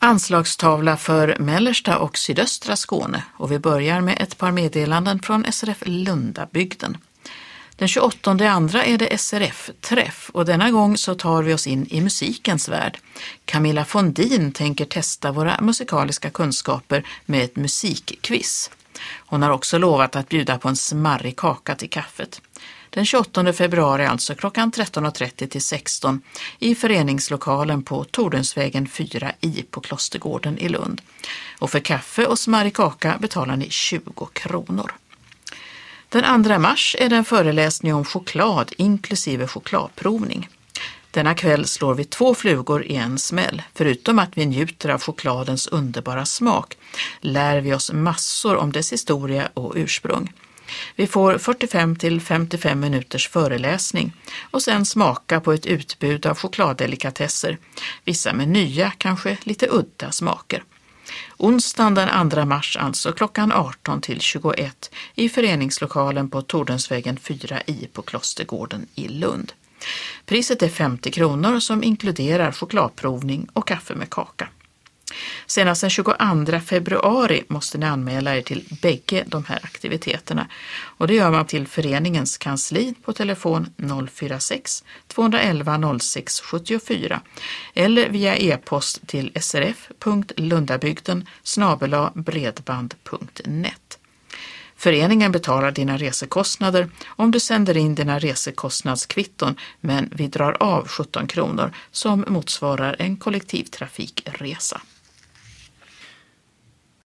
Anslagstavla för mellersta och sydöstra Skåne, och vi börjar med ett par meddelanden från SRF Lundabygden. Den 28/2 är det SRF-träff och denna gång så tar vi oss in i musikens värld. Camilla Fondin tänker testa våra musikaliska kunskaper med ett musikquiz. Hon har också lovat att bjuda på en smarrig kaka till kaffet. Den 28 februari alltså klockan 13.30 till 16 i föreningslokalen på Tordensvägen 4i på Klostergården i Lund. Och för kaffe och smarrig kaka betalar ni 20 kronor. Den 2 mars är det en föreläsning om choklad inklusive chokladprovning. Denna kväll slår vi 2 flugor i en smäll. Förutom att vi njuter av chokladens underbara smak lär vi oss massor om dess historia och ursprung. Vi får 45 till 55 minuters föreläsning och sen smaka på ett utbud av chokladdelikatesser, vissa med nya, kanske lite udda smaker. Onsdagen den 2 mars alltså klockan 18 till 21 i föreningslokalen på Tordensvägen 4i på Klostergården i Lund. Priset är 50 kronor som inkluderar chokladprovning och kaffe med kaka. Senast den 22 februari måste ni anmäla er till bägge de här aktiviteterna och det gör man till föreningens kansli på telefon 046 211 06 74 eller via e-post till srf.lundabygden@bredband.net. Föreningen betalar dina resekostnader om du sänder in dina resekostnadskvitton, men vi drar av 17 kronor som motsvarar en kollektivtrafikresa.